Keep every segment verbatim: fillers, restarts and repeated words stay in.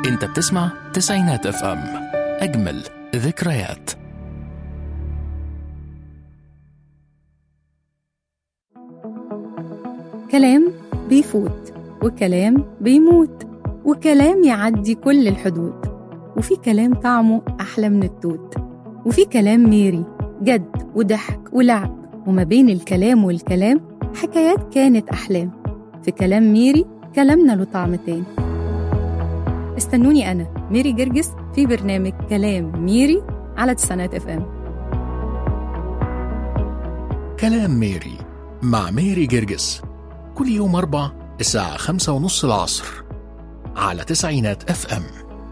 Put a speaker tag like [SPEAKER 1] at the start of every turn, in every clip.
[SPEAKER 1] انت بتسمع تسعينات اف ام، اجمل ذكريات.
[SPEAKER 2] كلام بيفوت وكلام بيموت وكلام يعدي كل الحدود، وفي كلام طعمه أحلى من التوت، وفي كلام ميري جد وضحك ولعب، وما بين الكلام والكلام حكايات كانت أحلام. في كلام ميري كلامنا له طعم تاني. استنوني أنا ميري جرجس في برنامج كلام ميري على تسعينات اف ام.
[SPEAKER 1] كلام ميري مع ميري جرجس كل يوم أربع الساعة خمسة ونص العصر على تسعينات اف ام.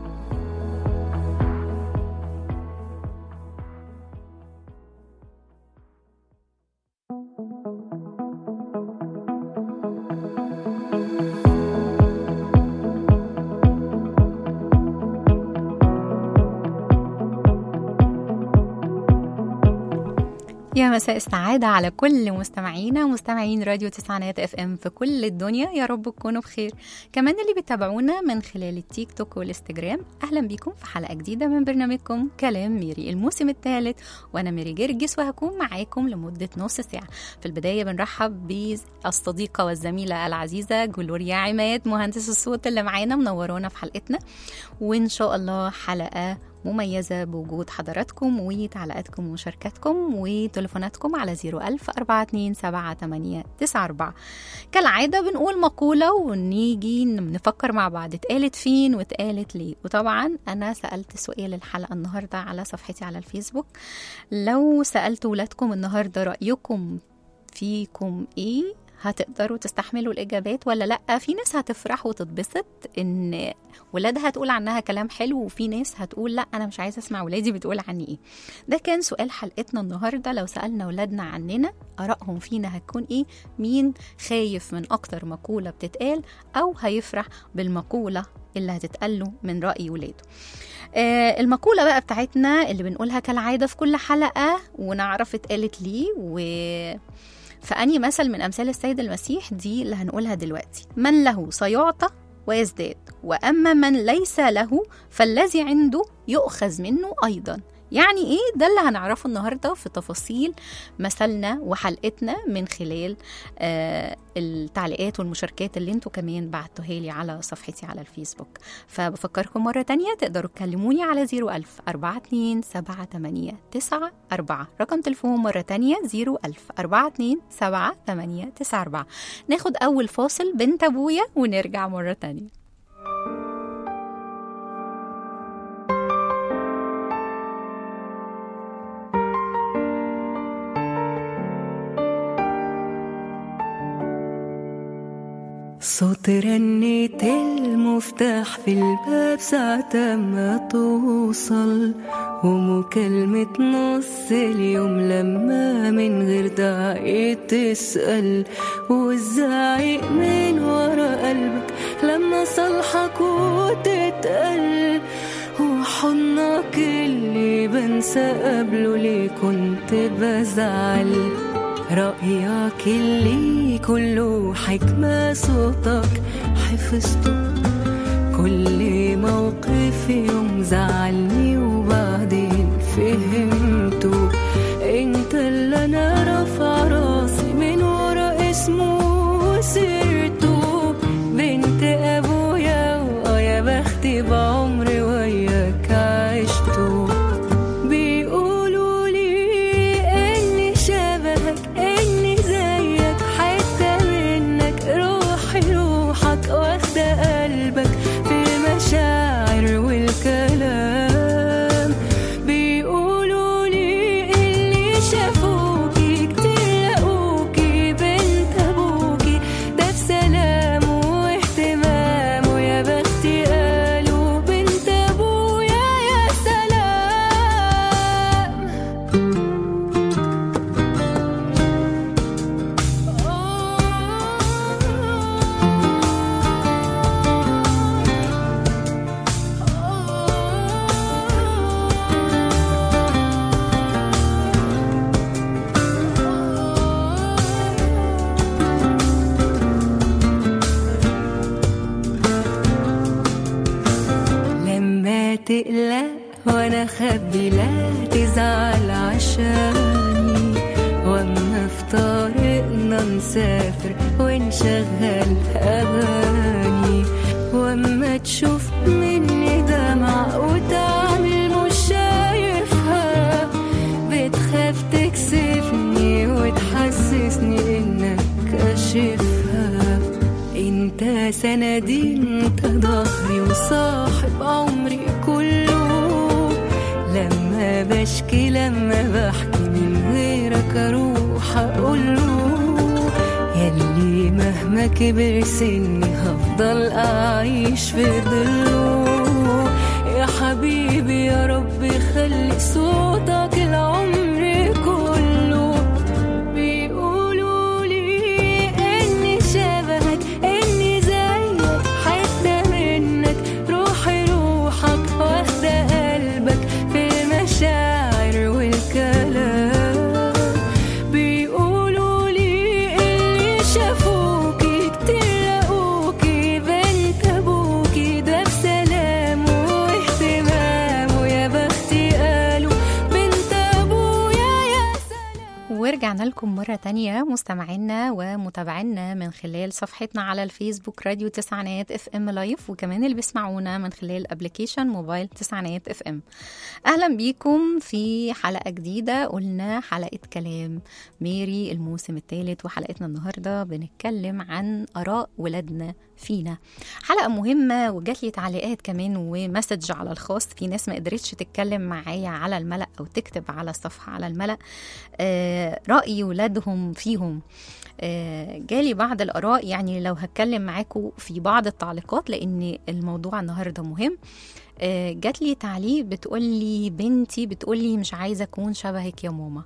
[SPEAKER 2] يا مساء السعادة على كل مستمعينا ومستمعين راديو تسعينات اف ام في كل الدنيا، يا رب تكونوا بخير. كمان اللي بيتابعونا من خلال التيك توك والانستجرام، اهلا بيكم في حلقة جديدة من برنامجكم كلام ميري الموسم الثالث، وانا ميري جرجس وهكون معاكم لمدة نص ساعة. في البداية بنرحب بالصديقة والزميلة العزيزة جلوريا عماد، مهندس الصوت اللي معانا منورونا في حلقتنا، وان شاء الله حلقة مميزة بوجود حضراتكم وتعليقاتكم ومشاركاتكم وتليفوناتكم على صفر ألف أربعة اتنين سبعة تمانية تسعة أربعة. كالعادة بنقول مقولة ونيجي نفكر مع بعض اتقالت فين واتقالت ليه. وطبعا أنا سألت سؤال الحلقة النهاردة على صفحتي على الفيسبوك، لو سألت ولادكم النهاردة رأيكم فيكم ايه، هتقدروا تستحملوا الإجابات ولا لأ؟ في ناس هتفرح وتتبسط إن ولادها تقول عنها كلام حلو، وفي ناس هتقول لأ أنا مش عايزة أسمع ولادي بتقول عني إيه. ده كان سؤال حلقتنا النهاردة. لو سألنا ولادنا عننا آرائهم فينا هتكون إيه؟ مين خايف من أكتر مقولة بتتقال أو هيفرح بالمقولة اللي هتتقاله من رأي ولاده؟ آه المقولة بقى بتاعتنا اللي بنقولها كالعادة في كل حلقة ونعرف اتقالت ليه و فأني مثل من أمثال السيد المسيح، دي اللي هنقولها دلوقتي: من له سيعطى ويزداد، وأما من ليس له فالذي عنده يؤخذ منه أيضا. يعني إيه؟ ده اللي هنعرفه النهاردة في تفاصيل مثلنا وحلقتنا من خلال آه التعليقات والمشاركات اللي انتوا كمان بعتوها لي على صفحتي على الفيسبوك. فبفكركم مرة تانية تقدروا تكلموني على صفر ألف أربعة اتنين سبعة تمانية تسعة أربعة، رقم تليفون مرة تانية صفر ألف أربعة اتنين سبعة تمانية تسعة أربعة. ناخد أول فاصل بنت أبويا ونرجع مرة تانية.
[SPEAKER 3] صوت رنة المفتاح في الباب ساعة ما توصل، ومكالمة نص اليوم لما من غير داعي تسأل، والزعيق من ورا قلبك لما صالحك وتتقل، وحضنك اللي بنسى قبله ليه كنت بزعل، رأيك اللي كله حكمة صوتك حفظته، كل موقف يوم زعلني وبعدين فهمته، انت اللي انا رافع راسي من ورا اسمه وسيرته، بنت ابويا ويا بختي بعمري وياك عشته، بيقولوا لي اني شبهك اني زيك حتى منك، روحي روحك واخدة قلبك في المشاعر والكلام، تقلق وانا خبي لا تزعل عشاني، واما في طريقنا نسافر ونشغل اغاني، واما تشوف مني دمع وتعمل مش شايفها، بتخاف تكسفني وتحسسني انك كاشفها. انت سندي انت ظهري وصاحب عمري كله، لما بشكي لما بحكي من غيرك اروح اقوله، يلي مهما كبر سني هفضل اعيش في ظله. يا حبيبي يا رب خلي صوتك العمر كله. بيقولوا لي اني شبهك اني زيك حتى منك، روحي روحك واخدة قلبك في المشاعر والكلام. بيقولوا لي اللي شافوكي كتير لقوكي بنت ابوكي ده بسلام واهتمام، ويا بختي قالوا بنت ابويا يا سلام.
[SPEAKER 2] ورجعنا لكم مرة تانية مستمعينا ومتابعينا من خلال صفحتنا على الفيسبوك راديو تسعينات اف ام لايف، وكمان اللي بيسمعونا من خلال ابليكيشن موبايل تسعينات اف ام. اهلا بيكم في حلقة جديدة، قلنا حلقة كلام ميري الموسم الثالث، وحلقتنا النهاردة بنتكلم عن آراء ولادنا فينا. حلقة مهمة وجات لي تعليقات كمان ومسج على الخاص، في ناس ما قدرتش تتكلم معايا على الملأ او تكتب على الصفحة على الملأ آه رأي ولادهم فيهم. آه جالي بعض الآراء، يعني لو هتكلم معاكم في بعض التعليقات لأن الموضوع النهاردة مهم. آه جات لي تعليق بتقولي بنتي بتقولي مش عايزة أكون شبهك يا ماما،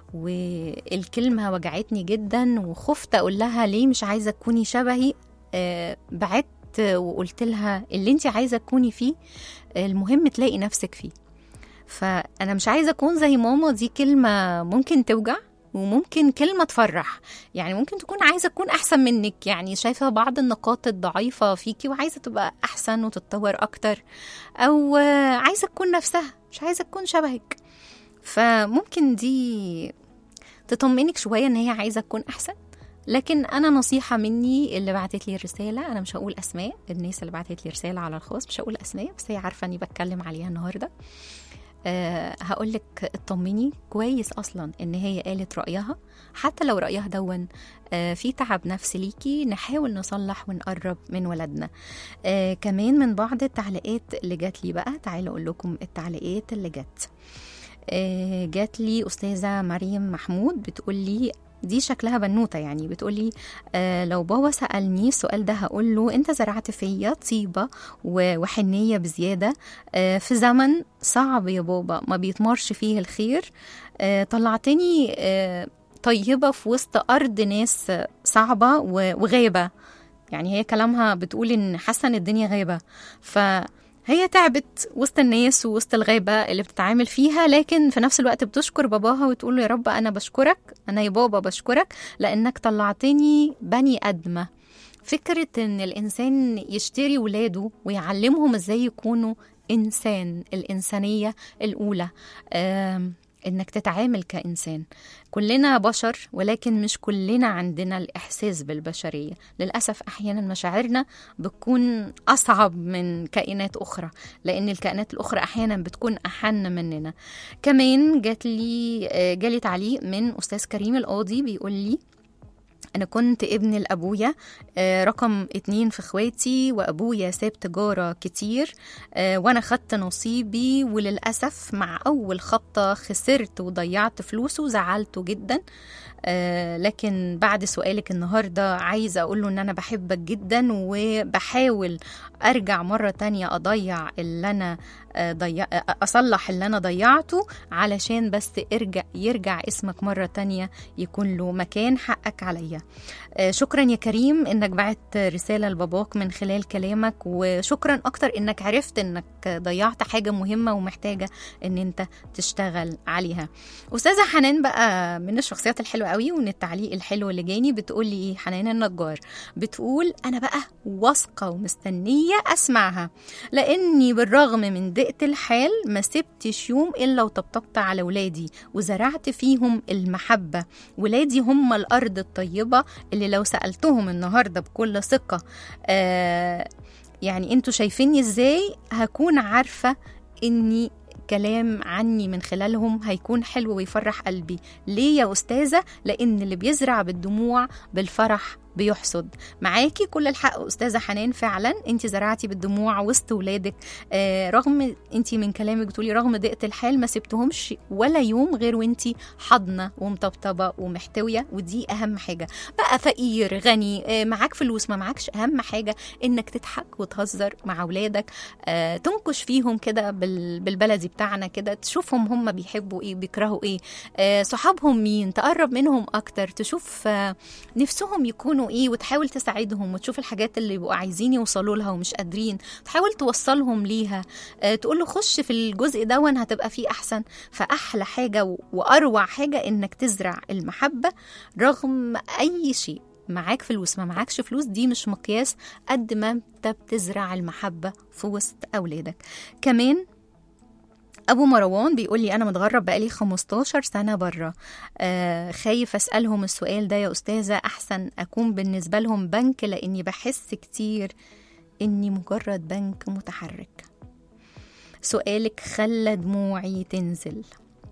[SPEAKER 2] والكلمة وجعتني جدا وخفت أقول لها ليه مش عايزة تكوني شبهي. آه بعدت وقلت لها اللي انت عايزة تكوني فيه المهم تلاقي نفسك فيه. فأنا مش عايزة أكون زي ماما، دي كلمة ممكن توجع وممكن كلمة تفرح. يعني ممكن تكون عايزة تكون أحسن منك، يعني شايفة بعض النقاط الضعيفة فيكي وعايزة تبقى أحسن وتتطور أكتر، أو عايزة تكون نفسها مش عايزة تكون شبهك. فممكن دي تطمئنك شوية إن هي عايزة تكون أحسن. لكن أنا نصيحة مني اللي بعتت لي الرسالة، أنا مش هقول أسماء الناس اللي بعتت لي رسالة على الخاص، مش هقول أسماء بس هي عارفة أني بتكلم عليها النهاردة. أه هقولك اطمني كويس أصلا إن هي قالت رأيها، حتى لو رأيها دون أه في تعب نفسي ليكي، نحاول نصلح ونقرب من ولدنا. أه كمان من بعض التعليقات اللي جات لي بقى، تعالوا أقول لكم التعليقات اللي جات. أه جات لي أستاذة مريم محمود بتقولي، دي شكلها بنوتة يعني، بتقولي آه لو بابا سألني السؤال ده هقول له انت زرعت فيا طيبة وحنية بزيادة آه في زمن صعب يا بابا ما بيتمرش فيه الخير. آه طلعتني آه طيبة في وسط أرض ناس صعبة وغابة. يعني هي كلامها بتقول ان حاسة ان الدنيا غابة، ف هي تعبت وسط الناس ووسط الغابة اللي بتتعامل فيها، لكن في نفس الوقت بتشكر باباها وتقول له يا رب أنا بشكرك، أنا يا بابا بشكرك لأنك طلعتني بني أدمة. فكرة إن الإنسان يشتري ولاده ويعلمهم إزاي يكونوا إنسان، الإنسانية الأولى، إنك تتعامل كإنسان. كلنا بشر ولكن مش كلنا عندنا الإحساس بالبشرية. للأسف أحيانا مشاعرنا بتكون أصعب من كائنات أخرى، لأن الكائنات الأخرى أحيانا بتكون أحن مننا. كمان جات لي جالي تعليق من أستاذ كريم القاضي بيقول لي أنا كنت ابن لأبويا رقم اتنين في اخواتي، وأبويا ساب تجارة كتير وأنا خدت نصيبي، وللأسف مع أول خطة خسرت وضيعت فلوسه وزعلته جدا. لكن بعد سؤالك النهاردة عايزة أقوله أن أنا بحبك جدا وبحاول أرجع مرة تانية أضيع اللي أنا ضيع أصلح اللي أنا ضيعته علشان بس ارجع يرجع اسمك مرة تانية يكون له مكان. حقك عليا. شكرا يا كريم إنك بعت رسالة لباباك من خلال كلامك، وشكرا أكتر إنك عرفت إنك ضيعت حاجة مهمة ومحتاجة إن أنت تشتغل عليها. أستاذة حنان بقى من الشخصيات الحلوة قوي ومن التعليق الحلو اللي جاني، بتقول لي حنان النجار، بتقول أنا بقى واثقة ومستنية أسمعها، لأني بالرغم من دقت الحال ما سبتش يوم إلا وطبطبت على ولادي وزرعت فيهم المحبة. ولادي هم الأرض الطيبة اللي لو سألتهم النهاردة بكل ثقة آه يعني انتوا شايفيني ازاي، هكون عارفة اني كلام عني من خلالهم هيكون حلو ويفرح قلبي. ليه يا أستاذة؟ لأن اللي بيزرع بالدموع بالفرح بيحصد. معاكي كل الحق أستاذة حنان، فعلا انت زرعتي بالدموع وسط ولادك. آه رغم انت من كلامك بتقولي رغم ضيقة الحال ما سبتهمش ولا يوم غير وانت حضنة ومطبطبة ومحتوية، ودي أهم حاجة. بقى فقير غني، آه معاك فلوس ما معاكش، أهم حاجة انك تضحك وتهزر مع ولادك، آه تنكش فيهم كده بالبلدي بتاعنا كده، تشوفهم هم بيحبوا ايه بيكرهوا ايه، آه صحابهم مين، تقرب منهم أكتر، تشوف آه نفسهم يكونوا ايه وتحاول تساعدهم، وتشوف الحاجات اللي يبقوا عايزين يوصلوا لها ومش قادرين تحاول توصلهم ليها، أه تقول له خش في الجزء ده وان هتبقى فيه احسن. فاحلى حاجة واروع حاجة انك تزرع المحبة رغم اي شيء. معاك فلوس ما معاكش فلوس دي مش مقياس قد ما انت بتزرع المحبة في وسط اولادك. كمان أبو مروان بيقول لي أنا متغرب بقالي خمستاشر سنة برا، آه خايف أسألهم السؤال ده يا أستاذة، أحسن أكون بالنسبة لهم بنك لأني بحس كتير إني مجرد بنك متحرك. سؤالك خلى دموعي تنزل.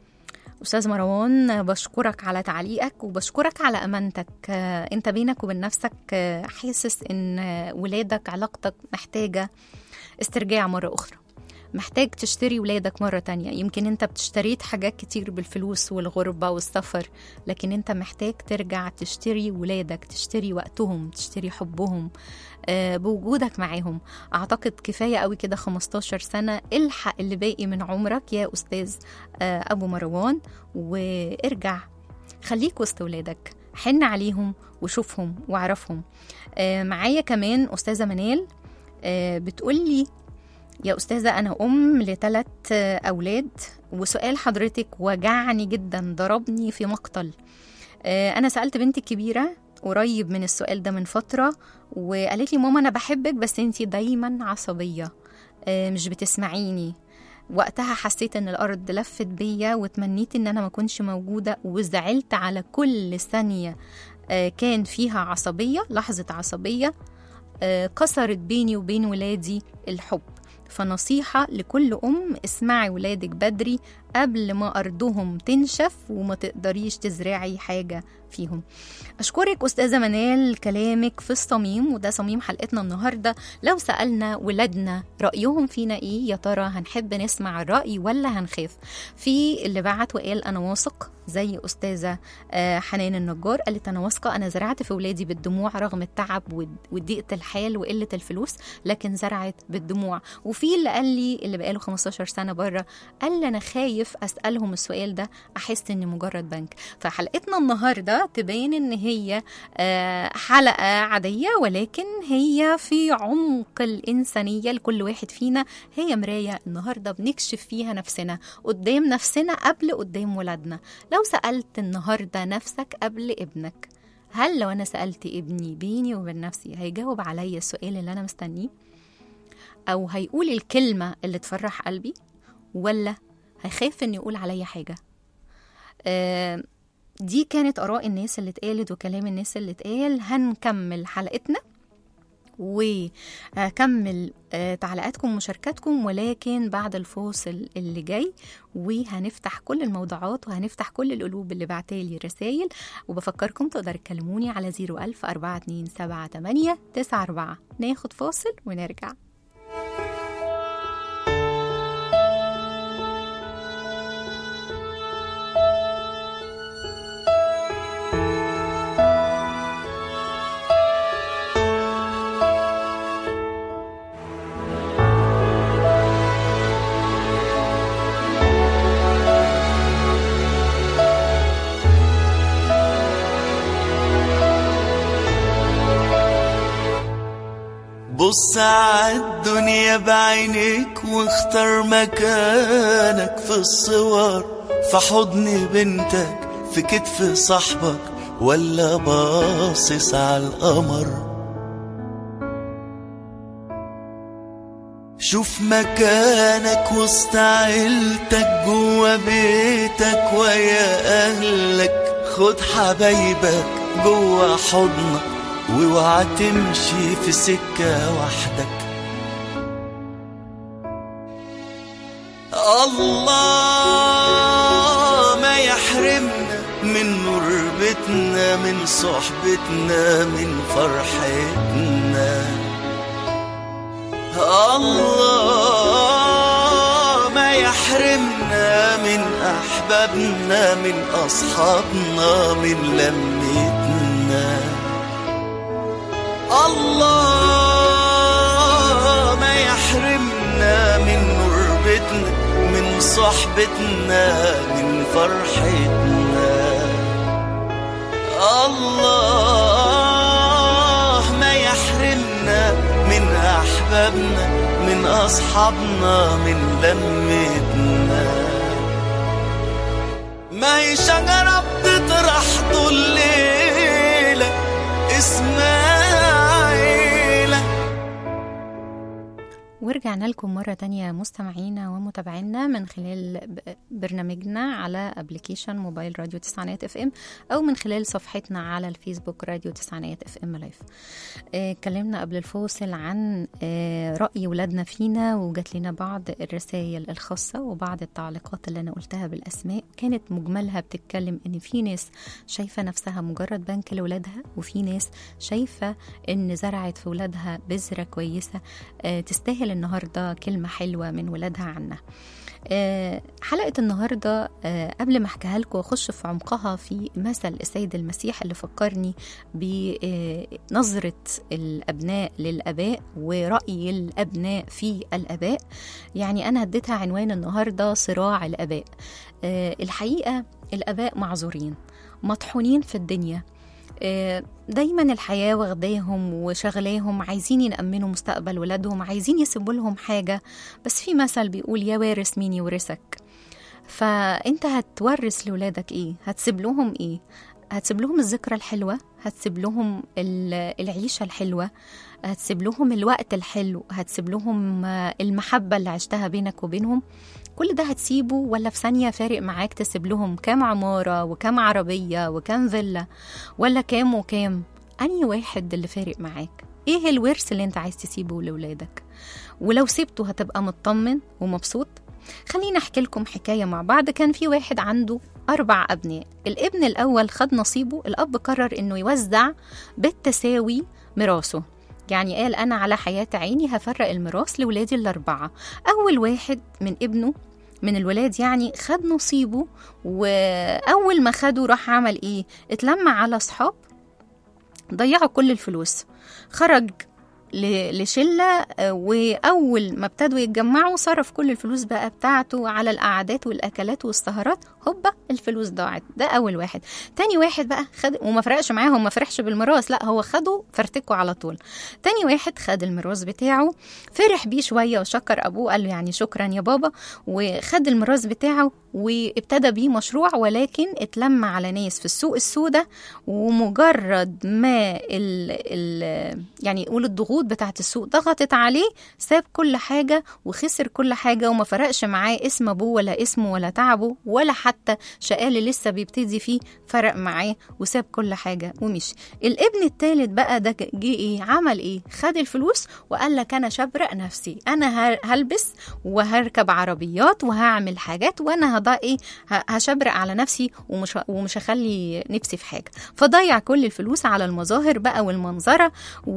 [SPEAKER 2] أستاذ مروان بشكرك على تعليقك وبشكرك على أمانتك. آه أنت بينك وبين نفسك آه حاسس إن ولادك علاقتك محتاجة استرجاع مرة أخرى، محتاج تشتري ولادك مرة تانية. يمكن انت بتشتريت حاجات كتير بالفلوس والغربة والسفر، لكن انت محتاج ترجع تشتري ولادك، تشتري وقتهم، تشتري حبهم آه بوجودك معاهم. اعتقد كفاية قوي كده خمستاشر سنة، الحق اللي باقي من عمرك يا أستاذ آه أبو مروان، وارجع خليك وسط ولادك، حن عليهم وشوفهم وعرفهم. آه معايا كمان أستاذة منال آه بتقولي يا أستاذة أنا أم لثلاث أولاد، وسؤال حضرتك وجعني جدا، ضربني في مقتل. أنا سألت بنتي الكبيرة قريب من السؤال ده من فترة، وقالت لي ماما أنا بحبك بس أنتي دايما عصبية مش بتسمعيني. وقتها حسيت ان الأرض لفت بيا وتمنيت ان أنا ما كنش موجودة، وزعلت على كل ثانية كان فيها عصبية، لحظة عصبية كسرت بيني وبين ولادي الحب. فنصيحة لكل أم، اسمعي ولادك بدري قبل ما أرضهم تنشف وما تقدريش تزرعي حاجة فيهم. أشكرك أستاذة منال، كلامك في الصميم، وده صميم حلقتنا النهاردة. لو سألنا ولادنا رأيهم فينا إيه، يا ترى هنحب نسمع الرأي ولا هنخاف؟ في اللي بعت وقال أنا واثق زي أستاذة حنان النجار، قالت أنا واثقة، أنا زرعت في ولادي بالدموع رغم التعب وضيقة الحال وقلة الفلوس، لكن زرعت بالدموع. وفي اللي قال لي اللي بقاله خمستاشر سنة بره، قال لي أنا خايف أسألهم السؤال ده أحس إني مجرد بنك. فحلقتنا النهاردة تبين إن هي حلقة عادية، ولكن هي في عمق الإنسانية لكل واحد فينا، هي مراية النهاردة بنكشف فيها نفسنا قدام نفسنا قبل قدام ولادنا. لو سألت النهاردة نفسك قبل ابنك، هل لو أنا سألت ابني بيني وبين نفسي هيجاوب عليا السؤال اللي أنا مستنيه، أو هيقول الكلمة اللي تفرح قلبي، ولا هيخاف إن يقول عليا حاجة؟ آه دي كانت آراء الناس اللي اتقالت وكلام الناس اللي اتقال. هنكمل حلقتنا وكمل تعليقاتكم ومشاركاتكم، ولكن بعد الفاصل اللي جاي، وهنفتح كل الموضوعات وهنفتح كل القلوب اللي بعتالي رسائل. وبفكركم تقدر تكلموني على زيرو ألف أربعة اتنين سبعة تمانية تسعة أربعة. ناخد فاصل ونرجع.
[SPEAKER 4] بص عالدنيا بعينيك واختار مكانك في الصور، في حضن بنتك، في كتف صاحبك، ولا باصص عالقمر. شوف مكانك وسط عيلتك جوا بيتك ويا أهلك، خد حبايبك جوا حضنك واوعى تمشي في سكة وحدك. الله ما يحرمنا من نور بيتنا، من صحبتنا، من فرحتنا. الله ما يحرمنا من أحبابنا، من أصحابنا، من لمتنا. الله ما يحرمنا من نربتنا، من صحبتنا، من فرحتنا. الله ما يحرمنا من أحبابنا، من أصحابنا، من لمتنا. ما هي شجرة بتطرح طول الليلة اسمها عيلة.
[SPEAKER 2] ورجعنا لكم مرة تانية مستمعينا ومتابعينا من خلال برنامجنا على ابليكيشن موبايل راديو تسعينات اف ام او من خلال صفحتنا على الفيسبوك راديو تسعينات اف ام لايف. اتكلمنا قبل الفاصل عن اه رأي ولادنا فينا، وجات لنا بعض الرسائل الخاصة وبعض التعليقات اللي انا قلتها بالاسماء كانت مجملها بتتكلم ان في ناس شايفة نفسها مجرد بنك لولادها، وفي ناس شايفة ان زرعت في ولادها بذرة كويسة اه تستاهل النهاردة كلمة حلوة من ولادها عنها. أه حلقة النهاردة أه قبل ما احكيها لكم واخش في عمقها في مثل السيد المسيح اللي فكرني بنظرة الأبناء للأباء ورأي الأبناء في الأباء. يعني أنا هديتها عنوان النهاردة صراع الأباء. أه الحقيقة الأباء معذورين، مطحونين في الدنيا، دايما الحياة واخداهم وشغلاهم، عايزين ينأمنوا مستقبل ولادهم، عايزين يسيبوا لهم حاجة. بس في مثل بيقول يا وارث مين يورثك. فانت هتورث لولادك ايه؟ هتسيب لهم ايه؟ هتسيب لهم الذكرى الحلوة، هتسيب لهم العيشة الحلوة، هتسيب لهم الوقت الحلو، هتسيب لهم المحبة اللي عشتها بينك وبينهم. كل ده هتسيبه ولا في ثانية فارق معاك تسيب لهم كام عمارة وكام عربية وكام فيلا ولا كام وكام؟ أنهي واحد اللي فارق معاك؟ ايه الورث اللي انت عايز تسيبه لولادك؟ ولو سيبته هتبقى مطمن ومبسوط؟ خلينا احكي لكم حكاية مع بعض. كان في واحد عنده أربع أبناء. الابن الأول خد نصيبه، الأب قرر إنه يوزع بالتساوي ميراثه. يعني قال أنا على حياة عيني هفرق الميراث لولادي الأربعة. أول واحد من ابنه من الولاد يعني خد نصيبه، وأول ما خده راح عمل إيه؟ اتلم على أصحاب ضيعوا كل الفلوس، خرج لشلة، وأول ما ابتدوا يتجمعوا صرف كل الفلوس بقى بتاعته على القعدات والأكلات والسهرات. هوبا الفلوس ضاعت. ده أول واحد. تاني واحد بقى خد وما فرقش معاهم، ما فرحش بالميراث، لا هو خده فرتكوا على طول. تاني واحد خد الميراث بتاعه، فرح بيه شوية وشكر أبوه، قال له يعني شكرا يا بابا، وخد الميراث بتاعه وابتدى بيه مشروع، ولكن اتلم على ناس في السوق السوداء، ومجرد ما ال ال يعني يقول الضغوط بتاعت السوق ضغطت عليه ساب كل حاجة وخسر كل حاجة، وما فرقش معاه اسم أبوه ولا اسمه ولا تعبه ولا حتى شقاه اللي لسه بيبتدي فيه فرق معاه، وساب كل حاجة ومشي. الابن الثالث بقى ده جه ايه؟ عمل ايه؟ خد الفلوس وقال لك انا شبرق نفسي، انا هلبس وهركب عربيات وهعمل حاجات وانا هضع ايه هشبرق على نفسي ومش ومش هخلي نفسي في حاجة. فضيع كل الفلوس على المظاهر بقى والمنظرة.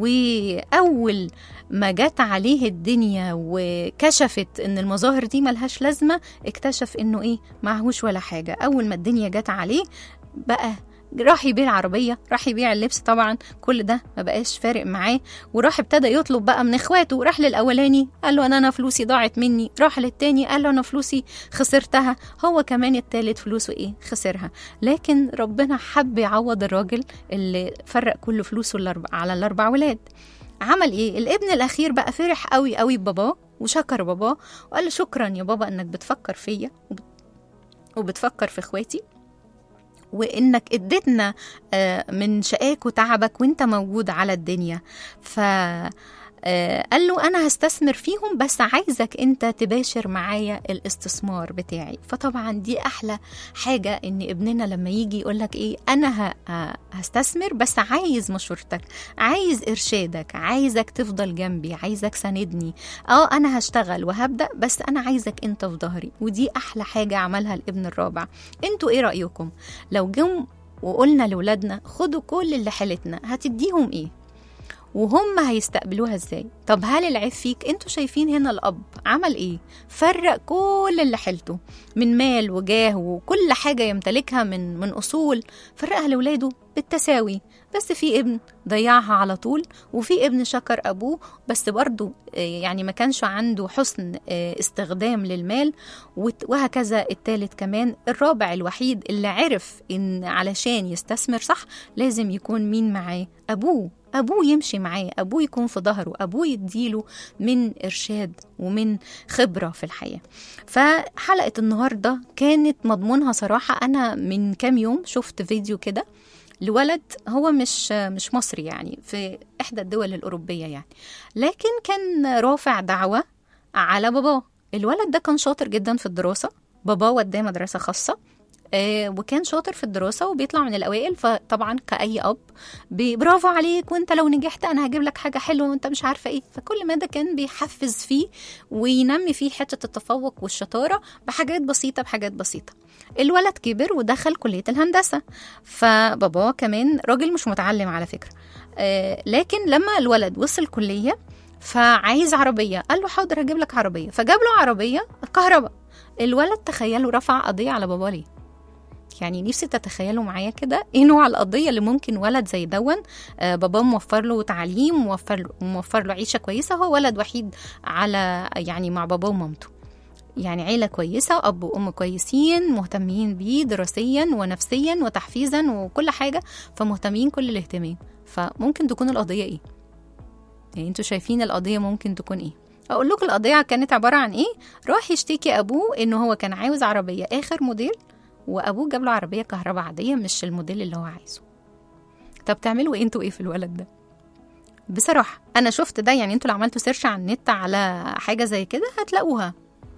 [SPEAKER 2] وأول ما جت عليه الدنيا وكشفت ان المظاهر دي ملهاش لازمة، اكتشف انه ايه؟ معهوش ولا حاجة. اول ما الدنيا جت عليه بقى راح يبيع العربية، راح يبيع اللبس، طبعا كل ده ما بقاش فارق معاه، وراح ابتدى يطلب بقى من اخواته. راح للأولاني قال له أنا, أنا فلوسي ضاعت مني، راح للتاني قال له أنا فلوسي خسرتها، هو كمان التالت فلوسه إيه؟ خسرها. لكن ربنا حب يعوض الراجل اللي فرق كل فلوسه الأربع على الأربع ولاد. عمل إيه؟ الابن الأخير بقى فرح قوي قوي بباباه وشكر باباه وقال له شكرا يا بابا إنك بتفكر فيا وبتفكر في اخواتي، وإنك اديتنا من شقاك وتعبك وانت موجود على الدنيا. ف آه قال له أنا هستثمر فيهم بس عايزك أنت تباشر معايا الاستثمار بتاعي. فطبعا دي أحلى حاجة، إن ابننا لما يجي يقولك إيه أنا هستثمر بس عايز مشورتك، عايز إرشادك، عايزك تفضل جنبي، عايزك ساندني. اه أنا هشتغل وهبدأ بس أنا عايزك أنت في ظهري. ودي أحلى حاجة عملها الابن الرابع. انتوا إيه رأيكم لو جم وقلنا لولادنا خدوا كل اللي حالتنا، هتديهم إيه وهم هيستقبلوها ازاي؟ طب هل العيب فيك؟ انتوا شايفين هنا الاب عمل ايه؟ فرق كل اللي حيلته من مال وجاه وكل حاجة يمتلكها من من اصول، فرقها لولاده بالتساوي. بس في ابن ضيعها على طول، وفي ابن شكر ابوه بس برضه يعني ما كانش عنده حسن استخدام للمال، وهكذا الثالث كمان. الرابع الوحيد اللي عرف ان علشان يستثمر صح لازم يكون مين معاه؟ ابوه. أبوه يمشي معاه، أبوه يكون في ظهره، أبوه يديله من إرشاد ومن خبرة في الحياة. فحلقة النهاردة كانت مضمونها صراحة. أنا من كام يوم شفت فيديو كده لولد، هو مش مش مصري يعني، في إحدى الدول الأوروبية يعني، لكن كان رافع دعوة على باباه. الولد ده كان شاطر جدا في الدراسة، باباه وداه مدرسة خاصة آه وكان شاطر في الدراسة وبيطلع من الأوائل. فطبعا كأي أب برافو عليك، وانت لو نجحت أنا هجيب لك حاجة حلوة وانت مش عارفة ايه. فكل ما ده كان بيحفز فيه وينمي فيه حتة التفوق والشطارة بحاجات بسيطة بحاجات بسيطة. الولد كبر ودخل كلية الهندسة، فباباه كمان راجل مش متعلم على فكرة، آه لكن لما الولد وصل كلية فعايز عربية، قال له حاضر هجيب لك عربية، فجاب له عربية كهرباء. الولد تخيلوا رفع قضية على باباه ليه؟ يعني نفسي تتخيلوا معايا كده ايه نوع القضية اللي ممكن ولد زي دون آه باباه موفر له تعليم، موفر له, موفر له عيشة كويسة، هو ولد وحيد على يعني مع باباه ومامته، يعني عيلة كويسة، أب وأم كويسين مهتمين بيه دراسيا ونفسيا وتحفيزا وكل حاجة، فمهتمين كل الاهتمام. فممكن تكون القضية ايه؟ يعني انتوا شايفين القضية ممكن تكون ايه؟ اقول لكم القضية كانت عبارة عن ايه. راح يشتكي ابوه انه هو كان عاوز عربية اخر موديل، وابوه جاب له عربية كهرباء عادية مش الموديل اللي هو عايزه. طب تعملوا ايه انتوا ايه في الولد ده؟ بصراحة انا شفت ده، يعني انتوا لو عملتوا سيرش على النت على حاجة زي كده هتلاقوها.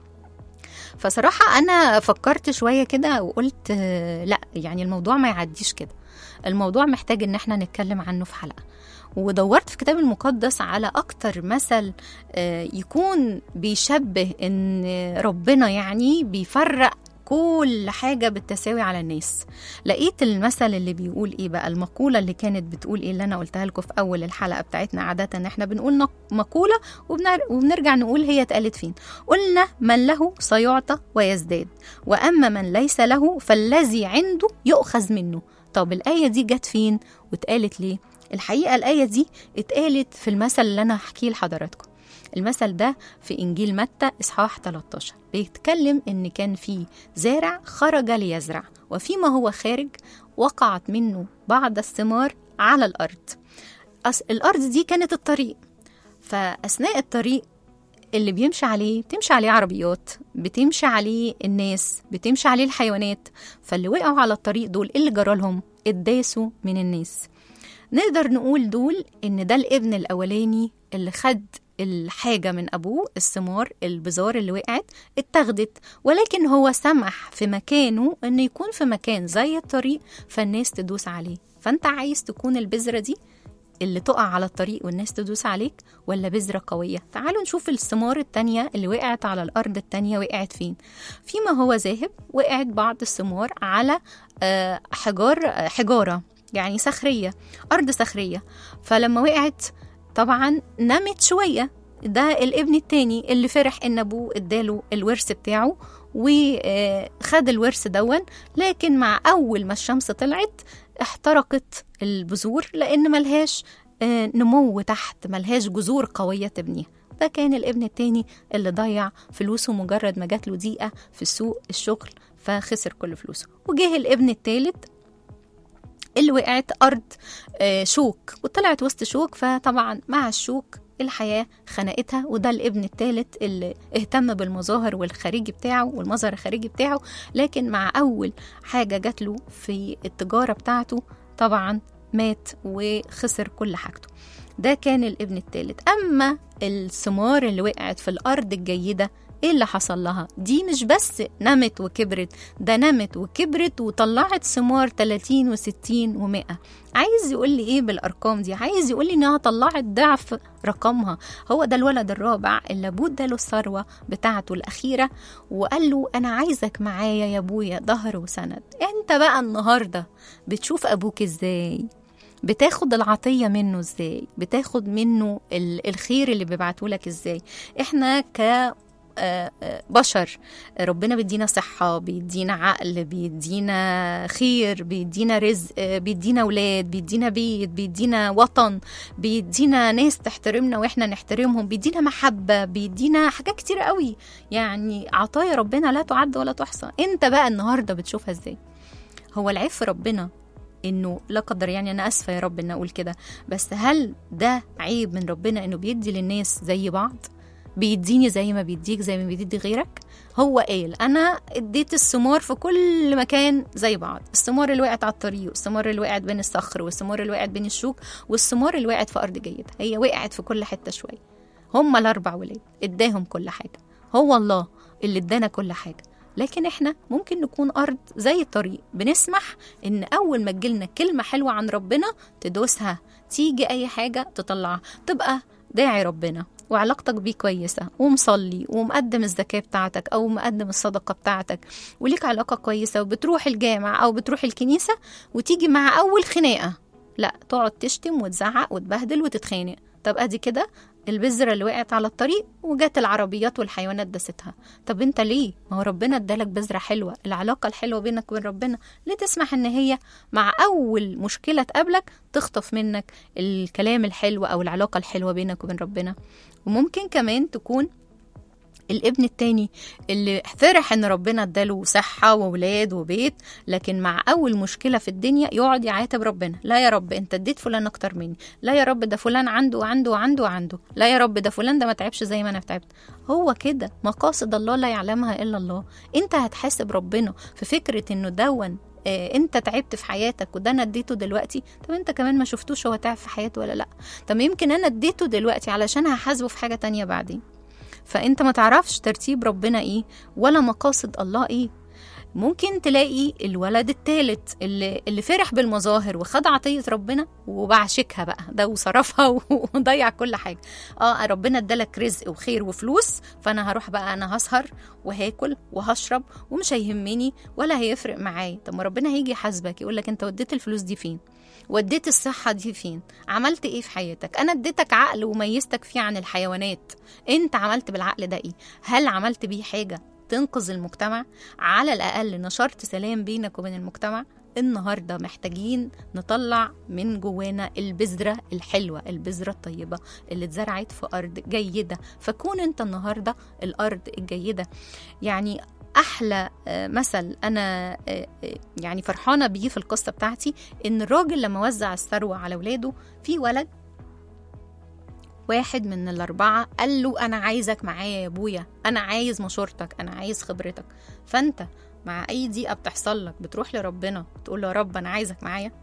[SPEAKER 2] فصراحة انا فكرت شوية كده وقلت لا، يعني الموضوع ما يعديش كده، الموضوع محتاج ان احنا نتكلم عنه في حلقة. ودورت في كتاب المقدس على أكتر مثل يكون بيشبه إن ربنا يعني بيفرق كل حاجة بالتساوي على الناس. لقيت المثل اللي بيقول إيه بقى، المقولة اللي كانت بتقول إيه اللي أنا قلتها لكم في أول الحلقة بتاعتنا. عادة إن إحنا بنقول مقولة وبنرجع نقول هي اتقالت فين. قلنا من له سيعطى ويزداد، وأما من ليس له فالذي عنده يؤخذ منه. طب الآية دي جت فين واتقالت ليه؟ الحقيقة الآية دي اتقالت في المثل اللي أنا هحكيه لحضراتكم. المثل ده في إنجيل متى إصحاح ثلاثة عشر، بيتكلم إن كان في زارع خرج ليزرع، وفيما هو خارج وقعت منه بعض الثمار على الأرض. الأرض دي كانت الطريق، فأثناء الطريق اللي بيمشي عليه بتمشي عليه عربيات، بتمشي عليه الناس، بتمشي عليه الحيوانات. فاللي وقعوا على الطريق دول اللي جرالهم اتداسوا من الناس. نقدر نقول دول إن ده الابن الأولاني اللي خد الحاجة من أبوه، الثمار البذار اللي وقعت اتاخدت، ولكن هو سمح في مكانه إن يكون في مكان زي الطريق فالناس تدوس عليه. فأنت عايز تكون البذرة دي اللي تقع على الطريق والناس تدوس عليك، ولا بذرة قوية؟ تعالوا نشوف الثمار التانية اللي وقعت على الأرض التانية وقعت فين. فيما هو ذاهب وقعت بعض الثمار على حجار حجارة يعني صخرية، أرض صخرية. فلما وقعت طبعا نمت شوية. ده الابن التاني اللي فرح إن أبوه اداله الورث بتاعه وخد الورث دون، لكن مع أول ما الشمس طلعت احترقت البذور لأن ملهاش نمو تحت، ملهاش جذور قوية تبنيها. ده كان الابن التاني اللي ضيع فلوسه مجرد ما جات له دقيقة في سوق الشغل فخسر كل فلوسه. وجه الابن التالت اللي وقعت أرض شوك وطلعت وسط شوك، فطبعا مع الشوك الحياة خنقتها. وده الابن الثالث اللي اهتم بالمظاهر والخارجي بتاعه والمظهر الخارجي بتاعه، لكن مع أول حاجة جات له في التجارة بتاعته طبعا مات وخسر كل حاجته. ده كان الابن الثالث. أما الثمار اللي وقعت في الأرض الجيدة، ايه اللي حصل لها؟ دي مش بس نمت وكبرت، ده نمت وكبرت وطلعت ثمار ثلاثين وستين ومئة. عايز يقول لي ايه بالارقام دي؟ عايز يقول لي انها طلعت ضعف رقمها. هو ده الولد الرابع اللي ابوه اداله الثروه بتاعته الاخيره وقال له انا عايزك معايا يا ابويا ظهر وسند. انت بقى النهارده بتشوف ابوك ازاي؟ بتاخد العطية منه ازاي؟ بتاخد منه الخير اللي بيبعته لك ازاي؟ احنا ك بشر ربنا بيدينا صحة، بيدينا عقل، بيدينا خير، بيدينا رزق، بيدينا أولاد، بيدينا بيت، بيدينا وطن، بيدينا ناس تحترمنا وإحنا نحترمهم، بيدينا محبة، بيدينا حاجات كتير قوي. يعني عطايا ربنا لا تعد ولا تحصى. انت بقى النهاردة بتشوفها ازاي؟ هو العيب في ربنا انه لا قدر، يعني انا اسفة يا رب ان اقول كده، بس هل ده عيب من ربنا انه بيدي للناس زي بعض؟ بيديني زي ما بيديك، زي ما بيدي غيرك. هو قال انا اديت الثمار في كل مكان زي بعض، الثمار اللي وقعت على الطريق، والثمار اللي وقعت بين الصخر، والثمار اللي وقعت بين الشوك، والثمار اللي وقعت في ارض جيده. هي وقعت في كل حته شويه. هم الاربع ولاد اداهم كل حاجه، هو الله اللي ادانا كل حاجه. لكن احنا ممكن نكون ارض زي الطريق، بنسمح ان اول ما تجيلنا كلمه حلوه عن ربنا تدوسها، تيجي اي حاجه تطلعها. تبقى داعي ربنا وعلاقتك بيه كويسة ومصلي ومقدم الزكاة بتاعتك أو مقدم الصدقة بتاعتك وليك علاقة كويسة وبتروح الجامع أو بتروح الكنيسة، وتيجي مع أول خناقة لا تقعد تشتم وتزعق وتبهدل وتتخانق. طب أدي كده البذرة اللي وقعت على الطريق وجات العربيات والحيوانات دستها. طب انت ليه؟ ما هو ربنا ادالك بذرة حلوة، العلاقة الحلوة بينك وبين ربنا، ليه تسمح ان هي مع اول مشكلة تقابلك تخطف منك الكلام الحلو او العلاقة الحلوة بينك وبين ربنا؟ وممكن كمان تكون الابن التاني اللي فرح ان ربنا اداله صحة وولاد وبيت، لكن مع اول مشكلة في الدنيا يقعد يعاتب ربنا. لا يا رب انت اديت فلان اكتر مني، لا يا رب ده فلان عنده وعنده وعنده وعنده، لا يا رب ده فلان ده ما تعبش زي ما انا تعبت. هو كده مقاصد الله لا يعلمها الا الله. انت هتحاسب ربنا في فكرة انه دون آه انت تعبت في حياتك وده انا اديته دلوقتي. طب انت كمان ما شفتوش هو تعب في حياته ولا لا؟ طب يمكن انا اديته دلوقتي علشان هحاسبه في حاجة تانية بعدين. فانت ما تعرفش ترتيب ربنا ايه ولا مقاصد الله ايه. ممكن تلاقي الولد الثالث اللي, اللي فرح بالمظاهر وخد عطية ربنا وبعشكها بقى ده وصرفها وضيع كل حاجة. اه ربنا ادالك رزق وخير وفلوس، فانا هروح بقى انا هسهر وهاكل وهشرب ومش هيهمني ولا هيفرق معايا. طب ما ربنا هيجي يحاسبك يقول لك انت وديت الفلوس دي فين؟ وديت الصحة دي فين؟ عملت ايه في حياتك؟ انا اديتك عقل وميزتك فيه عن الحيوانات، انت عملت بالعقل ده ايه؟ هل عملت بيه حاجة تنقذ المجتمع؟ على الأقل نشرت سلام بينك وبين المجتمع؟ النهاردة محتاجين نطلع من جوانا البذرة الحلوة، البذرة الطيبة اللي اتزرعت في أرض جيدة. فكون انت النهاردة الأرض الجيدة. يعني أحلى مثل أنا يعني فرحانة بيه في القصة بتاعتي إن الراجل لما وزع الثروة على ولاده، في ولد واحد من الأربعة قال له أنا عايزك معايا يا أبويا، أنا عايز مشورتك، أنا عايز خبرتك. فأنت مع أي ضيقة بتحصل لك بتروح لربنا تقول له يا رب أنا عايزك معايا؟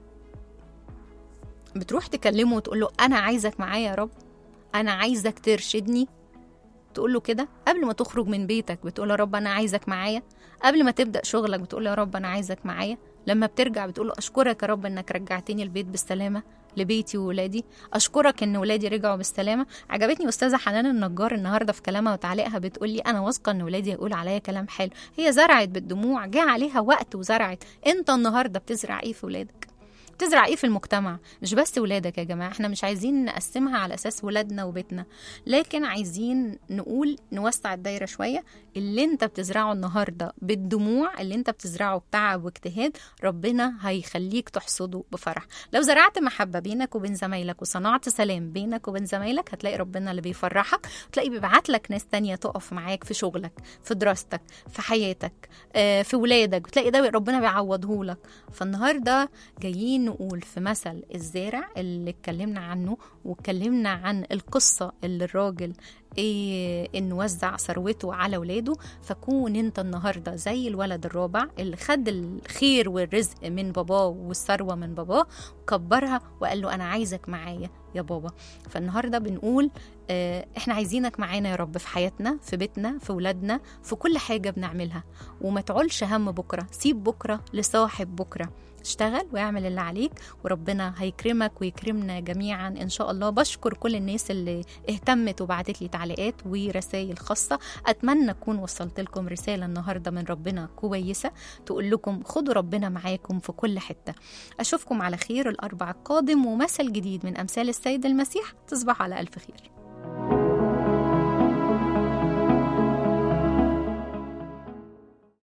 [SPEAKER 2] بتروح تكلمه وتقول له أنا عايزك معايا يا رب، أنا عايزك ترشدني؟ تقول له كده قبل ما تخرج من بيتك بتقول يا رب أنا عايزك معايا؟ قبل ما تبدأ شغلك بتقول يا رب أنا عايزك معايا؟ لما بترجع بتقول له أشكرك يا رب إنك رجعتني البيت بالسلامة لبيتي وولادي، أشكرك إن ولادي رجعوا بالسلامة. عجبتني أستاذة حنان النجار النهاردة في كلامها وتعليقها بتقولي أنا واثقة إن ولادي يقول عليا كلام حلو. هي زرعت بالدموع، جاء عليها وقت وزرعت. أنت النهاردة بتزرع إيه في ولادك؟ بتزرع ايه في المجتمع؟ مش بس ولادك يا جماعة، احنا مش عايزين نقسمها على اساس ولادنا وبيتنا، لكن عايزين نقول نوسع الدايرة شوية. اللي انت بتزرعه النهاردة بالدموع، اللي انت بتزرعه بتعب واجتهاد، ربنا هيخليك تحصده بفرح. لو زرعت محبة بينك وبين زمايلك وصنعت سلام بينك وبين زمايلك، هتلاقي ربنا اللي بيفرحك، وتلاقي بيبعت لك ناس تانية تقف معاك في شغلك، في دراستك، في حياتك، في ولادك، وتلاقي ده ربنا بيعوضه لك. فالنهاردة جايين نقول في مثل الزارع اللي اتكلمنا عنه، واتكلمنا عن القصة اللي الراجل إيه إنه وزع ثروته على ولاده. فكون انت النهاردة زي الولد الرابع اللي خد الخير والرزق من باباه والثروة من باباه، كبرها وقال له أنا عايزك معايا. يا بابا. فالنهاردة بنقول آه احنا عايزينك معانا يا رب في حياتنا، في بيتنا، في ولادنا، في كل حاجة بنعملها. وما تعولش هم بكرة، سيب بكرة لصاحب بكرة. اشتغل واعمل اللي عليك وربنا هيكرمك ويكرمنا جميعا إن شاء الله. بشكر كل الناس اللي اهتمت وبعتت لي تعليقات ورسائل خاصة. أتمنى أكون وصلت لكم رسالة النهاردة من ربنا كويسة تقول لكم خدوا ربنا معاكم في كل حتة. أشوفكم على خير الأربع القادم ومثل جديد من أمثال السيد المسيح. تصبح على ألف خير.